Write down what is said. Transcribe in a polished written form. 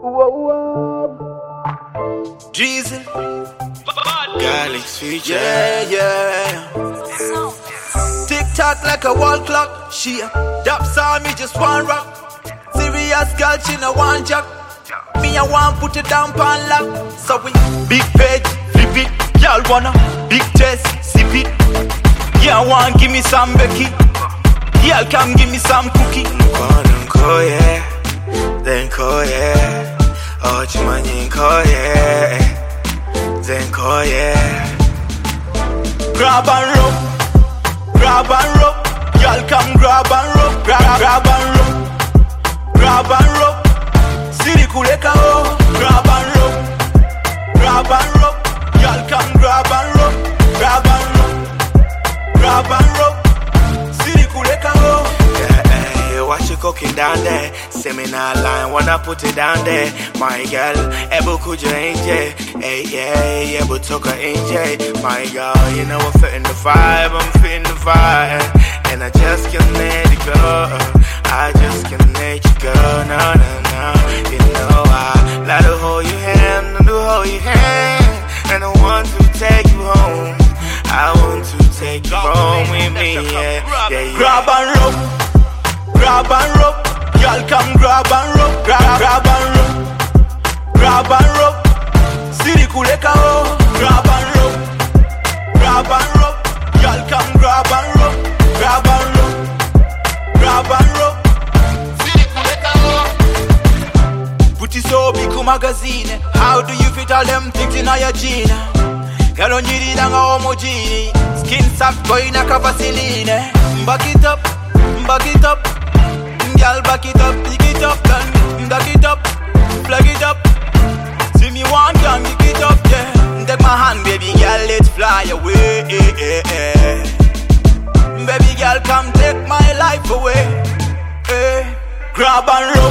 Diesel, Galix feature. yeah. Tick tock like a wall clock. She dap saw me just one rock. Serious girl, she no one jack. Me I want put it down pan lock. So we big page, flip it. Y'all wanna big test, sip it. Yeah, want give me some Becky. Y'all come give me some cookie. Nko yeah, Zenko yeah. Oh chimani nko yeah, Zenko yeah. Grab and rope, grab and rope. Y'all come grab and rope, grab and rope, grab and rope. City kuleka oh, grab and rope, grab and rope. Y'all come grab and rope, grab and rope, grab and rope. City kuleka oh. Yeah, what you cooking down there? Seminar line, wanna put it down there. My girl, able could you ain't hey, yeah, able took her ain't my girl, you know I'm fitting the vibe, I'm fitting the vibe. And I just can't let it go. I just can't let you go, no. You know I like to hold your hand, and to hold your hand. And I want to take you home. I want to take you home with me, yeah. Grab and rope, grab and rope. Y'all come grab and rope, grab and rope, grab and rope. City kuleka oh, grab and rope, grab and rope. Y'all come grab and rope, grab and rope, grab and rope. City kuleka oh. Put it so big magazine. How do you fit all them things in your jeans? Girl on jiri danga homogene. Skin soft boy na Vaseline. Back it up, back it up. Girl back it up, pick it up, then back it up, flag it up. See me one time, pick it up, yeah. Take my hand, baby girl, let's fly away. Baby girl, come take my life away. Grab and roll.